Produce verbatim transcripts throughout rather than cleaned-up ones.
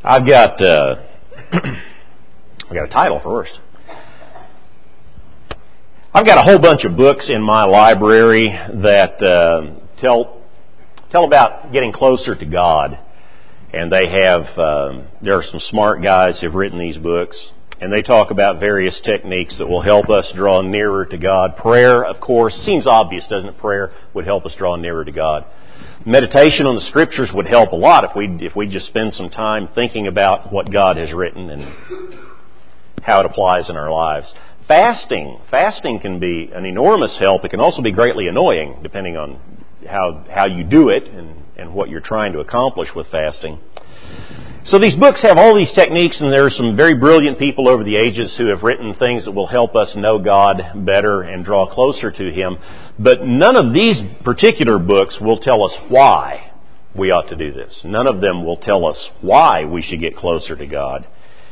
I've got uh, I've got a title first. I've got a whole bunch of books in my library that uh, tell tell about getting closer to God, and they have um, there are some smart guys who've written these books, and they talk about various techniques that will help us draw nearer to God. Prayer, of course, seems obvious, doesn't it? Prayer would help us draw nearer to God. Meditation on the Scriptures would help a lot if we if we just spend some time thinking about what God has written and how it applies in our lives. Fasting. Fasting can be an enormous help. It can also be greatly annoying, depending on how how you do it and, and what you're trying to accomplish with fasting. So these books have all these techniques, and there are some very brilliant people over the ages who have written things that will help us know God better and draw closer to Him. But none of these particular books will tell us why we ought to do this. None of them will tell us why we should get closer to God.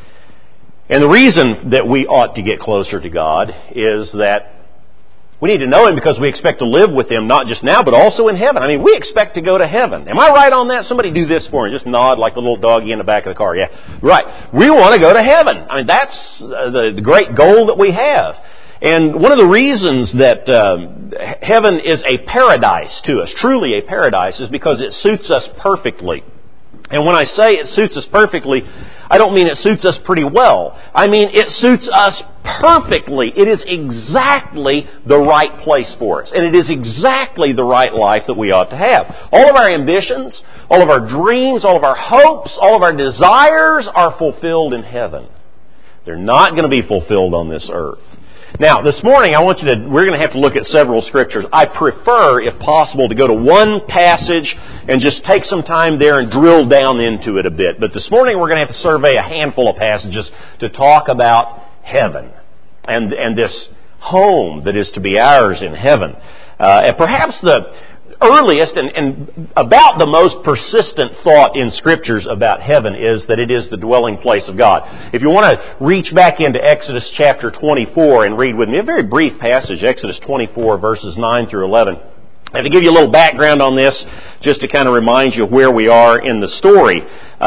And the reason that we ought to get closer to God is that we need to know Him because we expect to live with Him not just now, but also in heaven. I mean, we expect to go to heaven. Am I right on that? Somebody do this for me. Just nod like the little doggy in the back of the car. Yeah, right. We want to go to heaven. I mean, that's the, the great goal that we have. And one of the reasons that um, heaven is a paradise to us, truly a paradise, is because it suits us perfectly. And when I say it suits us perfectly, I don't mean it suits us pretty well. I mean it suits us perfectly. It is exactly the right place for us. And it is exactly the right life that we ought to have. All of our ambitions, all of our dreams, all of our hopes, all of our desires are fulfilled in heaven. They're not going to be fulfilled on this earth. Now, this morning, I want you to, we're going to have to look at several scriptures. I prefer, if possible, to go to one passage and just take some time there and drill down into it a bit. But this morning, we're going to have to survey a handful of passages to talk about heaven and, and this home that is to be ours in heaven. Uh, and perhaps the earliest and, and about the most persistent thought in Scriptures about heaven is that it is the dwelling place of God. If you want to reach back into Exodus chapter twenty-four and read with me, a very brief passage, Exodus twenty-four, verses nine through eleven. I have to give you a little background on this just to kind of remind you of where we are in the story.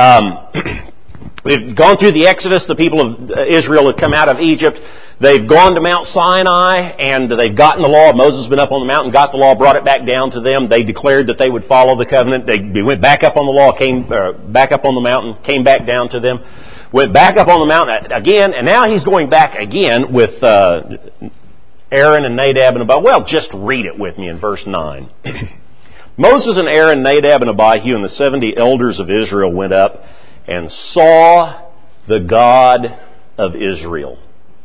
Um, we've gone through the Exodus. The people of Israel have come out of Egypt. They've gone to Mount Sinai, and they've gotten the law. Moses has been up on the mountain, got the law, brought it back down to them. They declared that they would follow the covenant. They went back up on the law, came uh, back up on the mountain, came back down to them, went back up on the mountain again, and now he's going back again with uh, Aaron and Nadab and Abihu. Well, just read it with me in verse nine. Moses and Aaron, Nadab and Abihu, and the seventy elders of Israel went up and saw the God of Israel.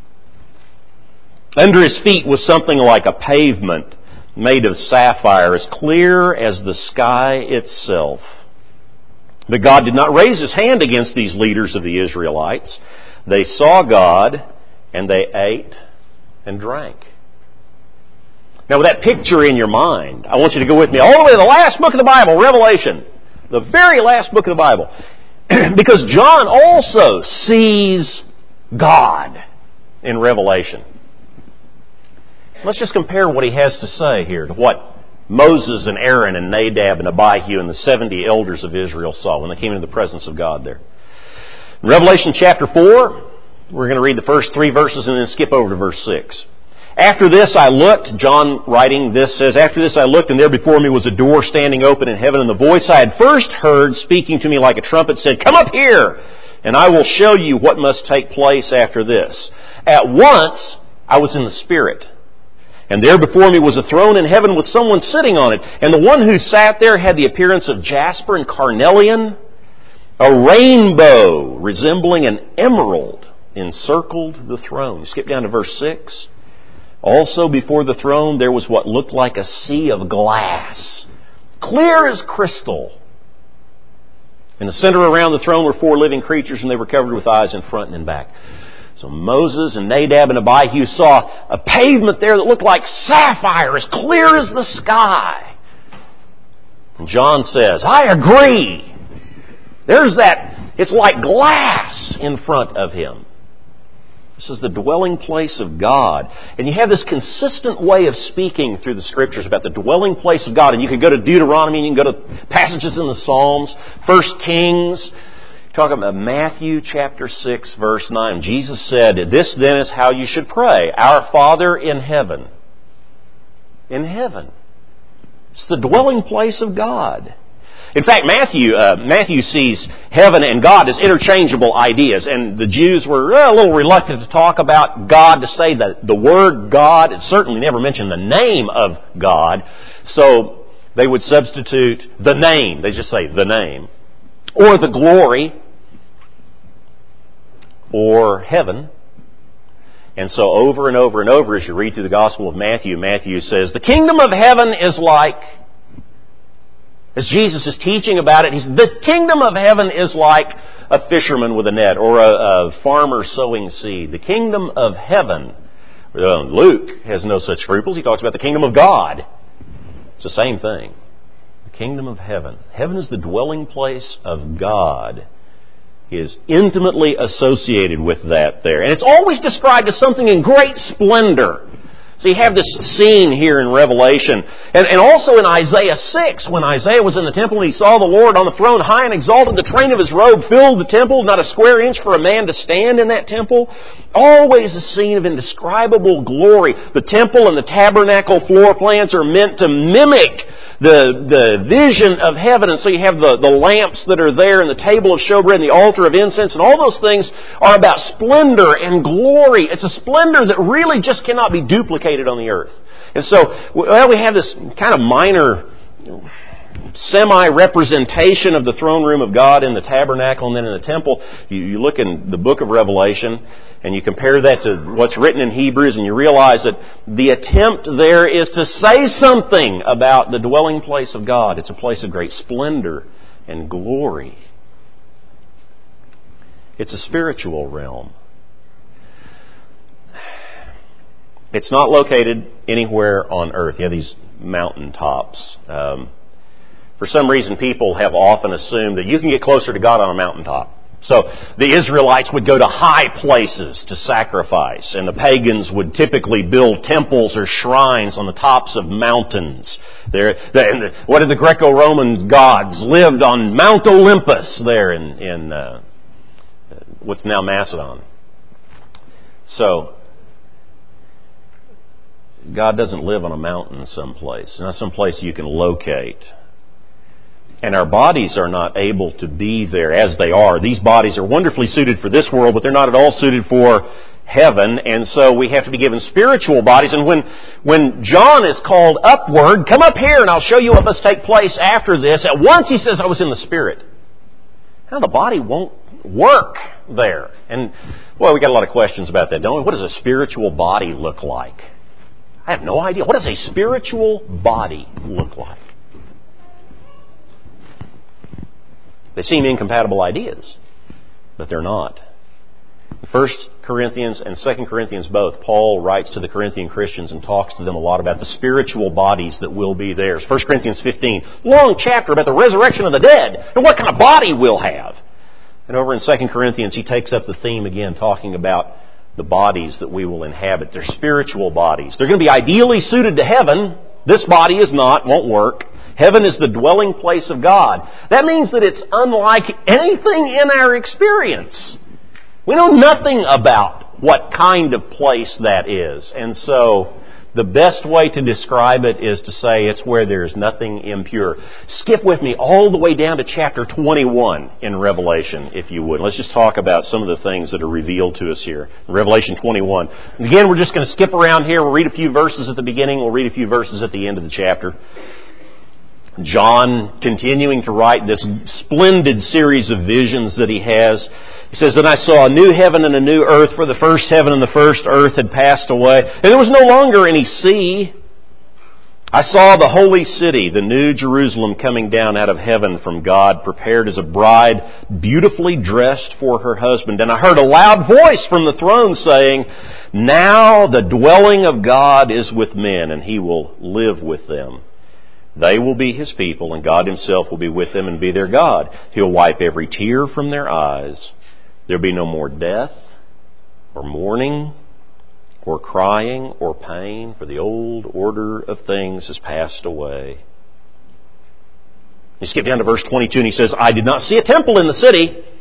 Under his feet was something like a pavement made of sapphire, as clear as the sky itself. But God did not raise His hand against these leaders of the Israelites. They saw God, and they ate and drank. Now, with that picture in your mind, I want you to go with me all the way to the last book of the Bible, Revelation. The very last book of the Bible. Because John also sees God in Revelation. Let's just compare what he has to say here to what Moses and Aaron and Nadab and Abihu and the seventy elders of Israel saw when they came into the presence of God there. In Revelation chapter four, we're going to read the first three verses and then skip over to verse six. After this I looked, John writing this says, After this I looked, and there before me was a door standing open in heaven, and the voice I had first heard speaking to me like a trumpet said, Come up here, and I will show you what must take place after this. At once I was in the Spirit. And there before me was a throne in heaven with someone sitting on it. And the one who sat there had the appearance of jasper and carnelian. A rainbow resembling an emerald encircled the throne. Skip down to verse six. Also before the throne there was what looked like a sea of glass, clear as crystal. In the center around the throne were four living creatures, and they were covered with eyes in front and in back. So Moses and Nadab and Abihu saw a pavement there that looked like sapphire, as clear as the sky. And John says, I agree. There's that, it's like glass in front of him. This is the dwelling place of God. And you have this consistent way of speaking through the Scriptures about the dwelling place of God. And you can go to Deuteronomy, and you can go to passages in the Psalms, First Kings. Talking about Matthew chapter six, verse nine. Jesus said, "This then is how you should pray. Our Father in heaven." In heaven. It's the dwelling place of God. In fact, Matthew uh, Matthew sees heaven and God as interchangeable ideas, and the Jews were uh, a little reluctant to talk about God, to say that the word God. It certainly never mentioned the name of God, so they would substitute the name. They just say the name, or the glory, or heaven. And so over and over and over, as you read through the Gospel of Matthew, Matthew says, the kingdom of heaven is like, as Jesus is teaching about it, he says, the kingdom of heaven is like a fisherman with a net, or a, a farmer sowing seed. The kingdom of heaven. Uh, Luke has no such scruples. He talks about the kingdom of God. It's the same thing. The kingdom of heaven. Heaven is the dwelling place of God. He is intimately associated with that there. And it's always described as something in great splendor. So you have this scene here in Revelation. And, and also in Isaiah six, when Isaiah was in the temple and he saw the Lord on the throne high and exalted, the train of his robe filled the temple, not a square inch for a man to stand in that temple. Always a scene of indescribable glory. The temple and the tabernacle floor plans are meant to mimic the, the vision of heaven. And so you have the, the lamps that are there and the table of showbread and the altar of incense, and all those things are about splendor and glory. It's a splendor that really just cannot be duplicated on the earth. And so, well, we have this kind of minor semi-representation of the throne room of God in the tabernacle and then in the temple. You, you look in the book of Revelation and you compare that to what's written in Hebrews, and you realize that the attempt there is to say something about the dwelling place of God. It's a place of great splendor and glory. It's a spiritual realm. It's not located anywhere on earth. You have these mountaintops. Um, for some reason, people have often assumed that you can get closer to God on a mountaintop. So the Israelites would go to high places to sacrifice, and the pagans would typically build temples or shrines on the tops of mountains. There, the, what did the Greco-Roman gods lived on Mount Olympus there in, in uh, what's now Macedon. So God doesn't live on a mountain someplace. It's not someplace you can locate. And our bodies are not able to be there as they are. These bodies are wonderfully suited for this world, but they're not at all suited for heaven. And so we have to be given spiritual bodies. And when, when John is called upward, come up here and I'll show you what must take place after this. At once he says, I was in the Spirit. Now the body won't work there. And, boy, we got a lot of questions about that, don't we? What does a spiritual body look like? I have no idea. What does a spiritual body look like? They seem incompatible ideas, but they're not. First Corinthians and Second Corinthians both, Paul writes to the Corinthian Christians and talks to them a lot about the spiritual bodies that will be theirs. First Corinthians fifteen, long chapter about the resurrection of the dead and what kind of body we'll have. And over in Second Corinthians, he takes up the theme again, talking about the bodies that we will inhabit. They're spiritual bodies. They're going to be ideally suited to heaven. This body is not, won't work. Heaven is the dwelling place of God. That means that it's unlike anything in our experience. We know nothing about what kind of place that is. And so the best way to describe it is to say it's where there's nothing impure. Skip with me all the way down to chapter twenty-one in Revelation, if you would. Let's just talk about some of the things that are revealed to us here. Revelation twenty-one. Again, we're just going to skip around here. We'll read a few verses at the beginning. We'll read a few verses at the end of the chapter. John, continuing to write this splendid series of visions that he has, he says, Then I saw a new heaven and a new earth, for the first heaven and the first earth had passed away, and there was no longer any sea. I saw the holy city, the new Jerusalem, coming down out of heaven from God, prepared as a bride, beautifully dressed for her husband. And I heard a loud voice from the throne saying, Now the dwelling of God is with men, and He will live with them. They will be His people, and God Himself will be with them and be their God. He'll wipe every tear from their eyes. There'll be no more death, or mourning, or crying, or pain, for the old order of things has passed away. You skip down to verse twenty-two, and he says, I did not see a temple in the city,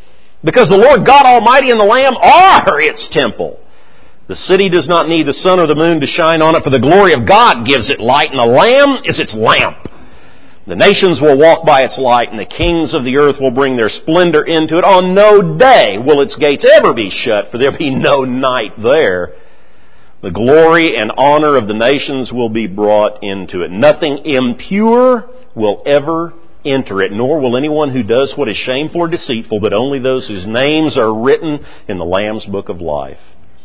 Because the Lord God Almighty and the Lamb are its temple. The city does not need the sun or the moon to shine on it, for the glory of God gives it light, and the Lamb is its lamp. The nations will walk by its light, and the kings of the earth will bring their splendor into it. On no day will its gates ever be shut, for there will be no night there. The glory and honor of the nations will be brought into it. Nothing impure will ever enter it, nor will anyone who does what is shameful or deceitful, but only those whose names are written in the Lamb's book of life.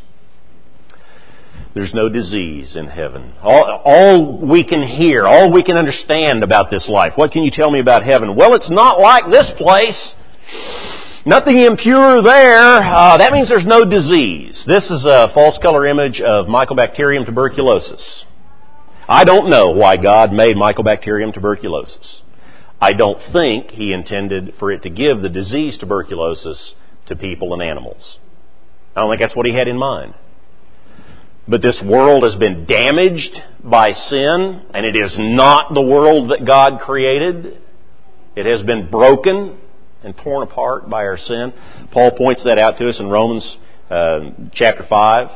There's no disease in heaven. All, all we can hear, all we can understand about this life. What can you tell me about heaven? Well, it's not like this place. Nothing impure there. Uh, that means there's no disease. This is a false color image of Mycobacterium tuberculosis. I don't know why God made Mycobacterium tuberculosis. I don't think He intended for it to give the disease tuberculosis to people and animals. I don't think that's what He had in mind. But this world has been damaged by sin, and it is not the world that God created. It has been broken and torn apart by our sin. Paul points that out to us in Romans uh, chapter five.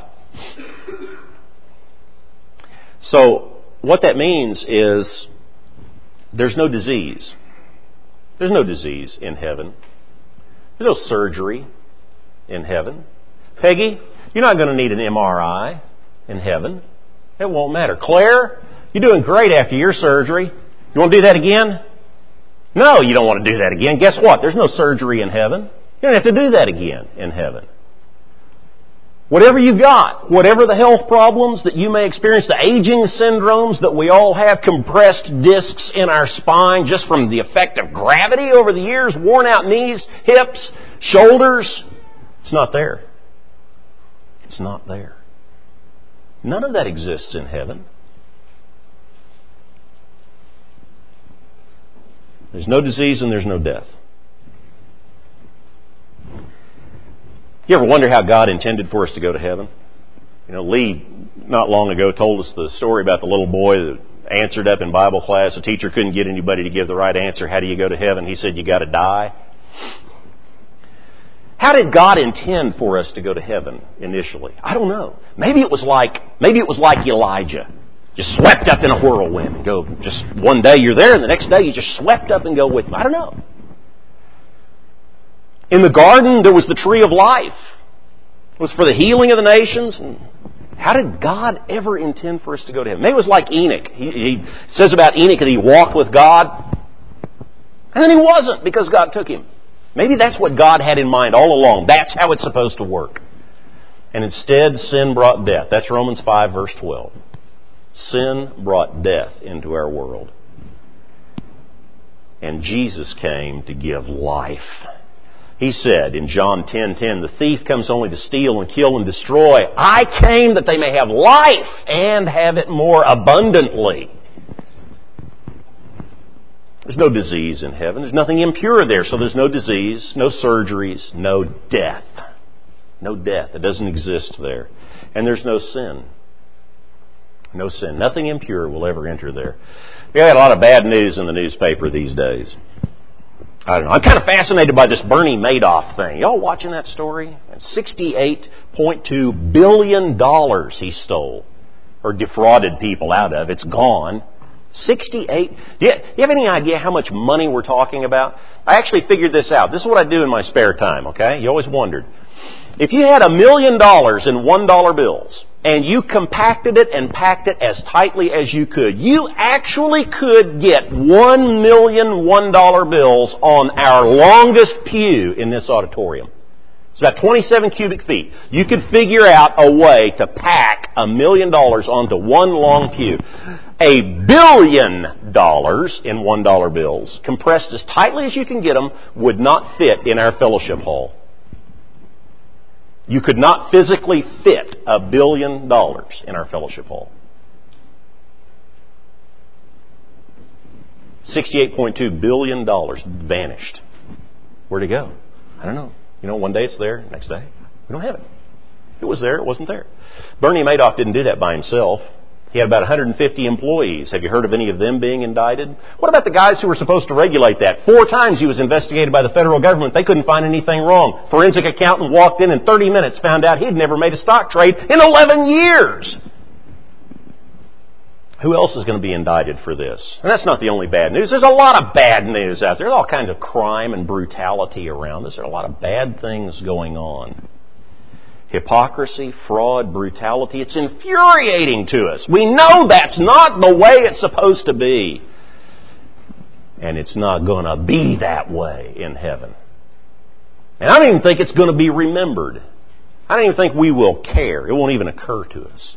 So what that means is there's no disease. There's no disease in heaven. There's no surgery in heaven. Peggy, you're not going to need an M R I in heaven. It won't matter. Claire, you're doing great after your surgery. You want to do that again? No, you don't want to do that again. Guess what? There's no surgery in heaven. You don't have to do that again in heaven. Whatever you've got, whatever the health problems that you may experience, the aging syndromes that we all have, compressed discs in our spine just from the effect of gravity over the years, worn out knees, hips, shoulders, it's not there. It's not there. None of that exists in heaven. There's no disease and there's no death. You ever wonder how God intended for us to go to heaven? You know, Lee, not long ago, told us the story about the little boy that answered up in Bible class. The teacher couldn't get anybody to give the right answer. How do you go to heaven? He said, you got to die. How did God intend for us to go to heaven initially? I don't know. Maybe it was like, maybe it was like Elijah. Just swept up in a whirlwind and go, just one day you're there and the next day you just swept up and go with me. I don't know. In the garden there was the tree of life. It was for the healing of the nations. And how did God ever intend for us to go to heaven? Maybe it was like Enoch. He, he says about Enoch that he walked with God. And then he wasn't because God took him. Maybe that's what God had in mind all along. That's how it's supposed to work. And instead sin brought death. That's Romans five verse twelve. Sin brought death into our world. And Jesus came to give life. He said in John ten ten, the thief comes only to steal and kill and destroy. I came that they may have life and have it more abundantly. There's no disease in heaven. There's nothing impure there, so there's no disease, no surgeries, no death. No death. It doesn't exist there. And there's no sin. No sin. Nothing impure will ever enter there. We got a lot of bad news in the newspaper these days. I don't know. I'm kind of fascinated by this Bernie Madoff thing. Y'all watching that story? sixty-eight point two billion dollars he stole or defrauded people out of. It's gone. sixty-eight. Do you, do you have any idea how much money we're talking about? I actually figured this out. This is what I do in my spare time, okay? You always wondered. If you had a million dollars in one dollar bills and you compacted it and packed it as tightly as you could, you actually could get one million one dollar bills on our longest pew in this auditorium. It's about twenty-seven cubic feet. You could figure out a way to pack a million dollars onto one long pew. A billion dollars in one dollar bills, compressed as tightly as you can get them, would not fit in our fellowship hall. You could not physically fit a billion dollars in our fellowship hall. sixty-eight point two billion dollars vanished. Where'd it go? I don't know. You know, one day it's there, next day we don't have it. It was there, it wasn't there. Bernie Madoff didn't do that by himself. He had about one hundred fifty employees. Have you heard of any of them being indicted? What about the guys who were supposed to regulate that? Four times he was investigated by the federal government. They couldn't find anything wrong. Forensic accountant walked in in thirty minutes, found out he'd never made a stock trade in eleven years. Who else is going to be indicted for this? And that's not the only bad news. There's a lot of bad news out there. There's all kinds of crime and brutality around us. There are a lot of bad things going on. Hypocrisy, fraud, brutality. It's infuriating to us. We know that's not the way it's supposed to be. And it's not going to be that way in heaven. And I don't even think it's going to be remembered. I don't even think we will care. It won't even occur to us.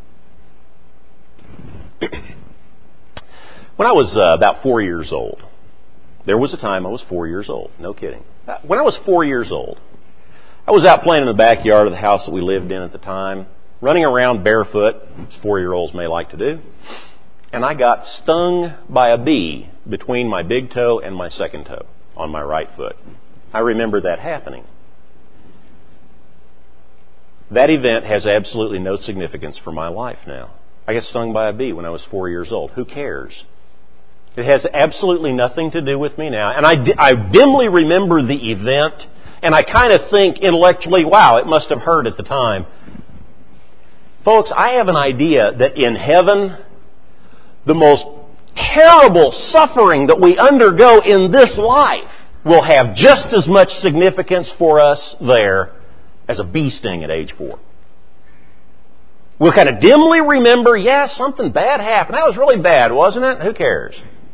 When I was uh, about four years old, there was a time I was four years old. No kidding. When I was four years old, I was out playing in the backyard of the house that we lived in at the time, running around barefoot, as four-year-olds may like to do, and I got stung by a bee between my big toe and my second toe on my right foot. I remember that happening. That event has absolutely no significance for my life now. I got stung by a bee when I was four years old. Who cares? It has absolutely nothing to do with me now. And I, I dimly remember the event, and I kind of think intellectually, wow, it must have hurt at the time. Folks, I have an idea that in heaven, the most terrible suffering that we undergo in this life will have just as much significance for us there as a bee sting at age four. We'll kind of dimly remember, yeah, something bad happened. That was really bad, wasn't it? Who cares?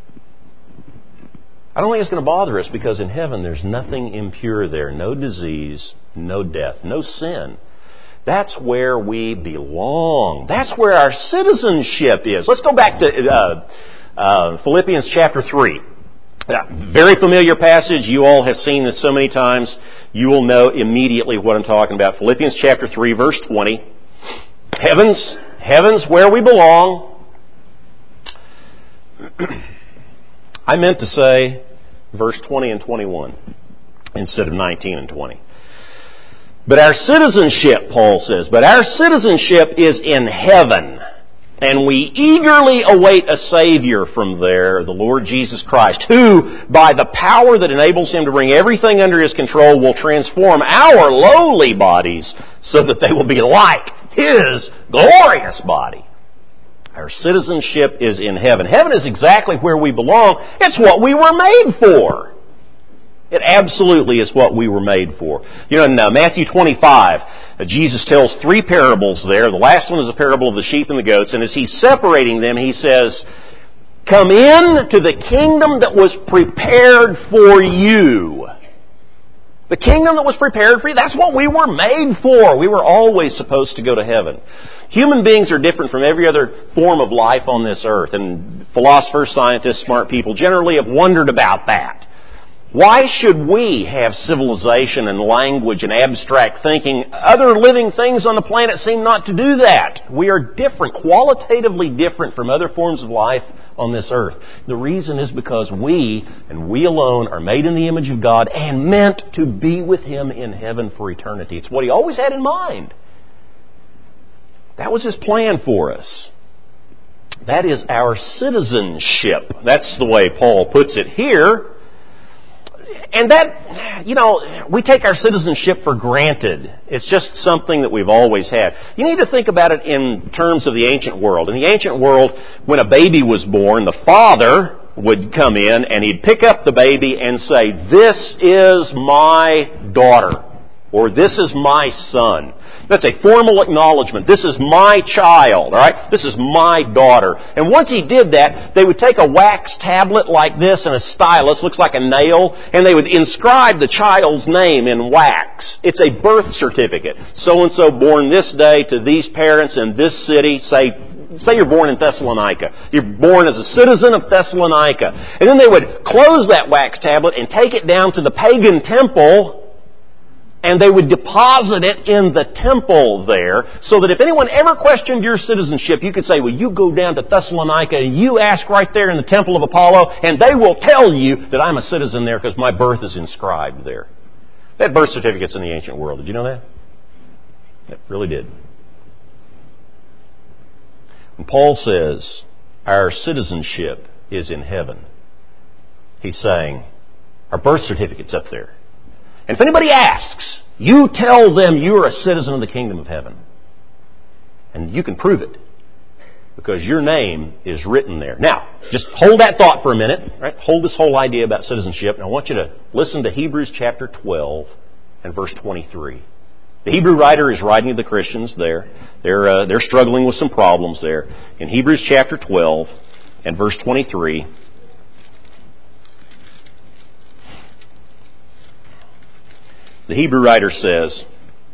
I don't think it's going to bother us because in heaven there's nothing impure there. No disease, no death, no sin. That's where we belong. That's where our citizenship is. Let's go back to uh, uh, Philippians chapter three. Uh, very familiar passage. You all have seen this so many times. You will know immediately what I'm talking about. Philippians chapter three, verse twenty. Heaven's, heaven's where we belong. I meant to say verse twenty and twenty-one instead of nineteen and twenty. But our citizenship, Paul says, but our citizenship is in heaven, and we eagerly await a Savior from there, the Lord Jesus Christ, who, by the power that enables Him to bring everything under His control, will transform our lowly bodies so that they will be like His glorious body. Our citizenship is in heaven. Heaven is exactly where we belong. It's what we were made for. It absolutely is what we were made for. You know, in uh, Matthew twenty-five, uh, Jesus tells three parables there. The last one is a parable of the sheep and the goats. And as He's separating them, He says, "Come in to the kingdom that was prepared for you." The kingdom that was prepared for you, that's what we were made for. We were always supposed to go to heaven. Human beings are different from every other form of life on this earth. And philosophers, scientists, smart people generally have wondered about that. Why should we have civilization and language and abstract thinking? Other living things on the planet seem not to do that. We are different, qualitatively different from other forms of life on this earth. The reason is because we, and we alone, are made in the image of God and meant to be with Him in heaven for eternity. It's what He always had in mind. That was His plan for us. That is our citizenship. That's the way Paul puts it here. And that, you know, we take our citizenship for granted. It's just something that we've always had. You need to think about it in terms of the ancient world. In the ancient world, when a baby was born, the father would come in and he'd pick up the baby and say, "This is my daughter," or "This is my son." That's a formal acknowledgement. This is my child, all right? This is my daughter. And once he did that, they would take a wax tablet like this and a stylus, looks like a nail, and they would inscribe the child's name in wax. It's a birth certificate. So-and-so born this day to these parents in this city, say, say you're born in Thessalonica. You're born as a citizen of Thessalonica. And then they would close that wax tablet and take it down to the pagan temple, and they would deposit it in the temple there, so that if anyone ever questioned your citizenship, you could say, well, you go down to Thessalonica and you ask right there in the temple of Apollo, and they will tell you that I'm a citizen there because my birth is inscribed there. They had birth certificates in the ancient world. Did you know that? It really did. When Paul says our citizenship is in heaven, he's saying our birth certificate's up there. And if anybody asks, you tell them you're a citizen of the kingdom of heaven. And you can prove it, because your name is written there. Now, just hold that thought for a minute. Right? Hold this whole idea about citizenship. And I want you to listen to Hebrews chapter twelve and verse twenty-three. The Hebrew writer is writing to the Christians there. They're, uh, they're struggling with some problems there. In Hebrews chapter twelve and verse twenty-three, the Hebrew writer says,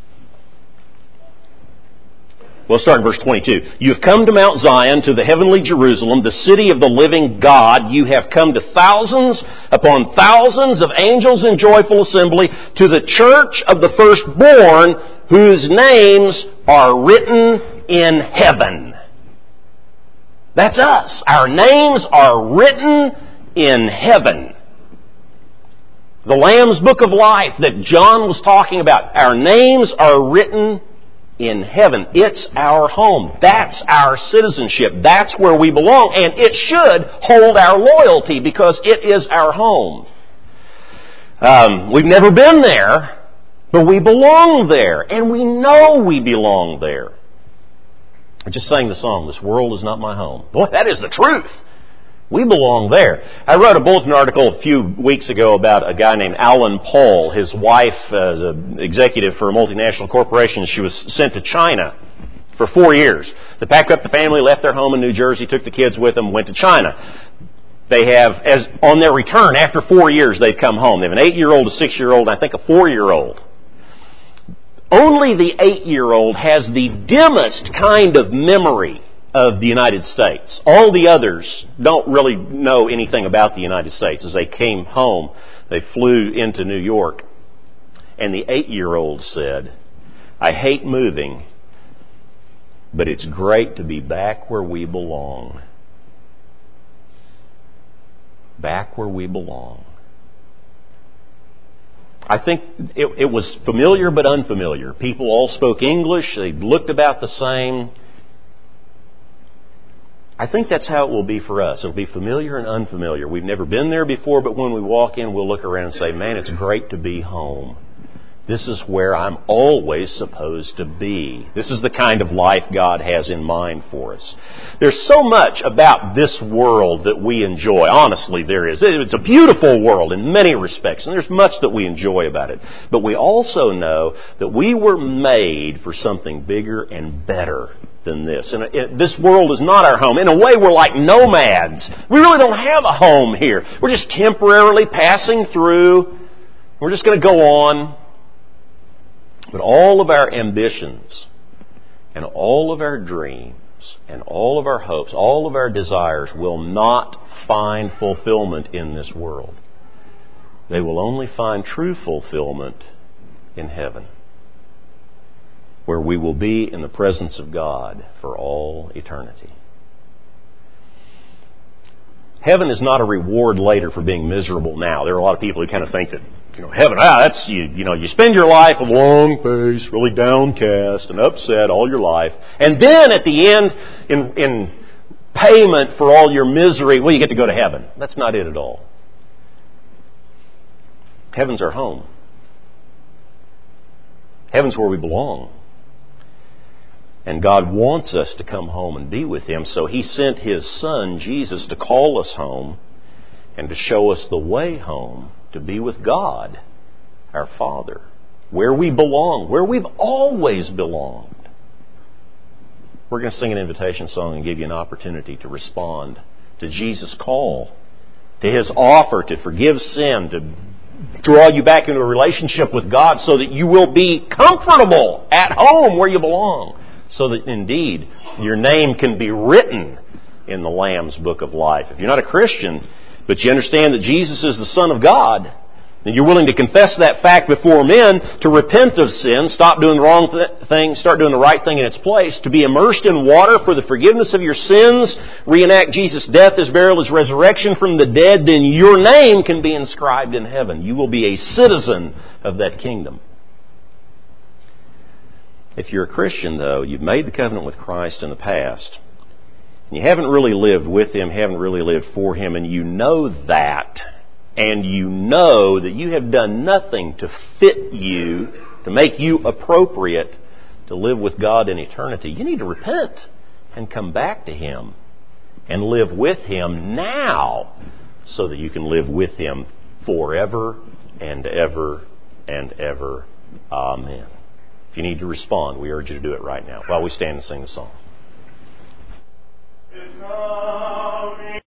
we'll start in verse twenty-two. You have come to Mount Zion, to the heavenly Jerusalem, the city of the living God. You have come to thousands upon thousands of angels in joyful assembly, to the church of the firstborn, whose names are written in heaven. That's us. Our names are written in heaven. The Lamb's Book of Life that John was talking about. Our names are written in heaven. It's our home. That's our citizenship. That's where we belong. And it should hold our loyalty, because it is our home. Um, we've never been there, but we belong there. And we know we belong there. I just sang the song, "This World Is Not My Home." Boy, that is the truth. We belong there. I wrote a bulletin article a few weeks ago about a guy named Alan Paul. His wife uh, is an executive for a multinational corporation. She was sent to China for four years. They packed up the family, left their home in New Jersey, took the kids with them, went to China. They have, as on their return, after four years, they've come home. They have an eight-year-old, a six-year-old, and I think a four-year-old. Only the eight-year-old has the dimmest kind of memory of the United States. All the others don't really know anything about the United States. As they came home, they flew into New York. And the eight-year-old said, "I hate moving, but it's great to be back where we belong." Back where we belong. I think it, it was familiar but unfamiliar. People all spoke English. They looked about the same. I think that's how it will be for us. It'll be familiar and unfamiliar. We've never been there before, but when we walk in, we'll look around and say, man, it's great to be home. This is where I'm always supposed to be. This is the kind of life God has in mind for us. There's so much about this world that we enjoy. Honestly, there is. It's a beautiful world in many respects, and there's much that we enjoy about it. But we also know that we were made for something bigger and better than this. And it, this world is not our home. In a way, we're like nomads. We really don't have a home here. We're just temporarily passing through. We're just going to go on. But all of our ambitions and all of our dreams and all of our hopes, all of our desires will not find fulfillment in this world. They will only find true fulfillment in heaven, where we will be in the presence of God for all eternity. Heaven is not a reward later for being miserable now. There are a lot of people who kind of think that, you know, heaven, ah, that's, you, you know, you spend your life a long face, really downcast and upset all your life. And then at the end, in, in payment for all your misery, well, you get to go to heaven. That's not it at all. Heaven's our home. Heaven's where we belong. And God wants us to come home and be with Him, so He sent His Son, Jesus, to call us home and to show us the way home, to be with God, our Father, where we belong, where we've always belonged. We're going to sing an invitation song and give you an opportunity to respond to Jesus' call, to His offer to forgive sin, to draw you back into a relationship with God so that you will be comfortable at home where you belong, so that indeed your name can be written in the Lamb's Book of Life. If you're not a Christian, but you understand that Jesus is the Son of God, and you're willing to confess that fact before men, to repent of sin, stop doing the wrong th- thing, start doing the right thing in its place, to be immersed in water for the forgiveness of your sins, reenact Jesus' death, His burial, His resurrection from the dead, then your name can be inscribed in heaven. You will be a citizen of that kingdom. If you're a Christian, though, you've made the covenant with Christ in the past, you haven't really lived with Him, haven't really lived for Him, and you know that, and you know that you have done nothing to fit you, to make you appropriate to live with God in eternity, you need to repent and come back to Him and live with Him now so that you can live with Him forever and ever and ever. Amen. If you need to respond, we urge you to do it right now while we stand and sing the song.